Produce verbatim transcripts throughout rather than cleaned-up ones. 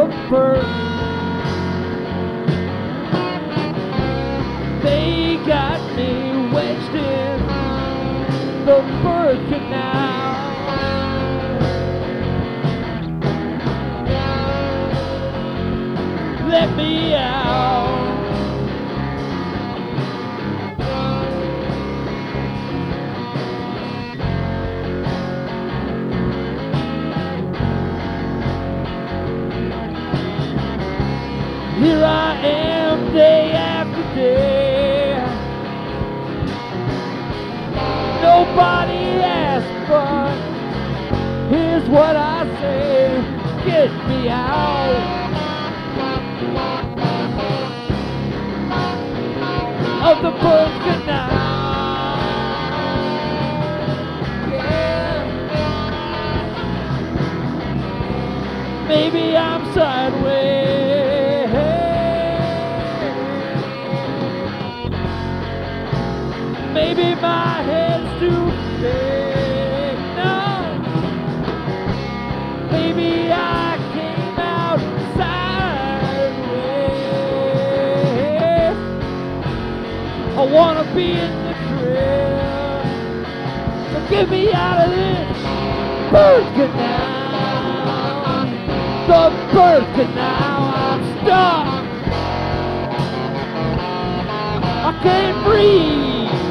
the birth. They got me wedged in the birth canal. Let me out. Here I am day after day. Nobody asked, but here's what I say. Get me out of the birth canal. Yeah. Maybe I'm sideways. Maybe my head's too big. No. Maybe I came out sideways. I wanna be in the crib. So get me out of this birth canal. The birth canal. I'm stuck. I can't breathe.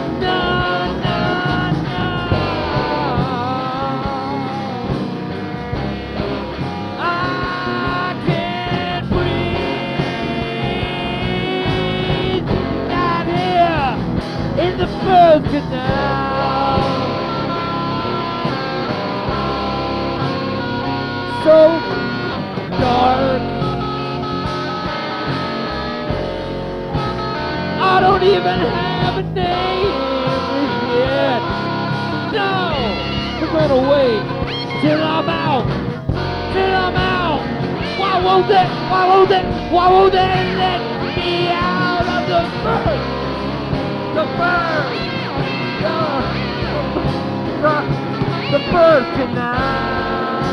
The birth canal. So dark. I don't even have a name yet. No, I'm gonna wait till I'm out. Till I'm out. Why won't they? Why won't they? Why won't they let me out of the birth? The birth, the, the, the birth canal.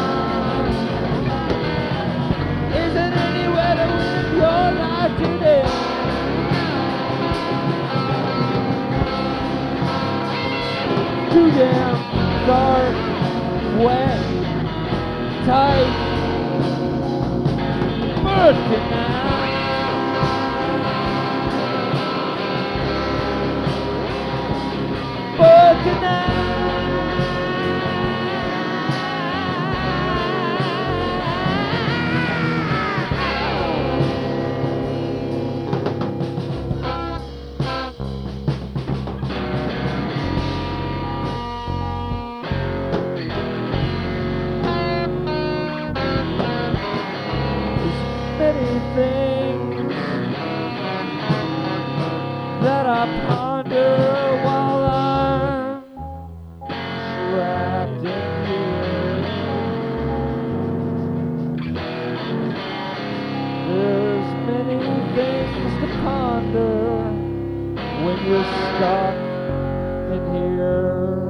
Isn't anywhere to live your life today? Too damn dark, wet, tight. Birth canal. Birth canal. There's many things that I ponder while I'm trapped in here. There's many things to ponder when you're stuck in here.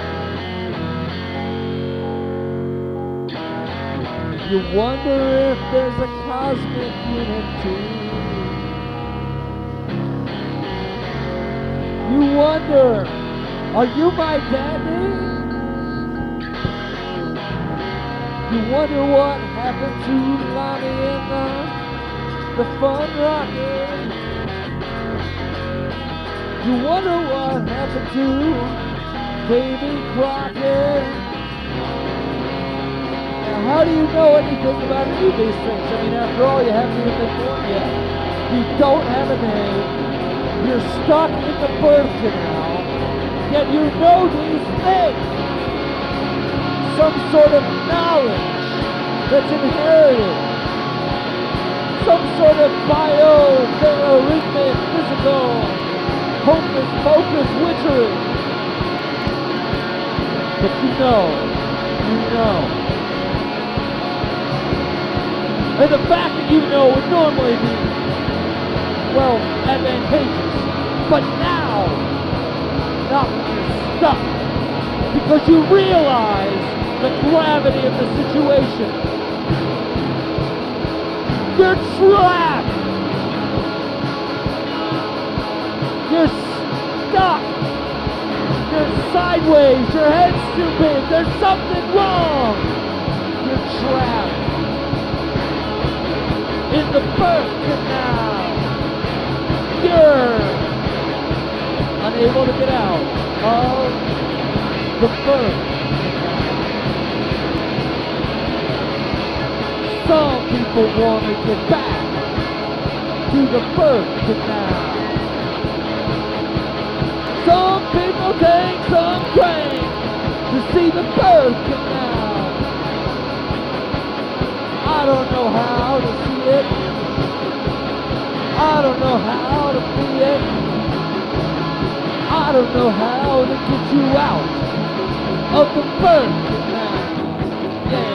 You wonder if there's a cosmic unity. You wonder, are you my daddy? You wonder what happened to Lonnie and the, the fun rocket. You wonder what happened to Baby Crockett. Now how do you know anything about any of these things? I mean, after all, you haven't even been born yet. You don't have a name. You're stuck in the birth canal, yet you know these things. Some sort of knowledge that's inherited. Some sort of bio-arrhythmic, physical, hocus-pocus witchery. But you know, you know. And the fact that you know would normally be, well, advantageous. But now, not when you're stuck, because you realize the gravity of the situation. You're trapped. You're stuck. You're sideways. Your head's too big. There's something wrong. You're trapped in the birth canal. You're unable to get out of the birth canal. Some people want to get back to the birth canal. Some people take some train to see the birth canal. I don't know how to see it. I don't know how to be it. I don't know how to get you out of the birth canal. Yeah.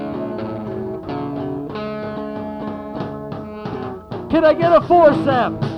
Can I get a forceps?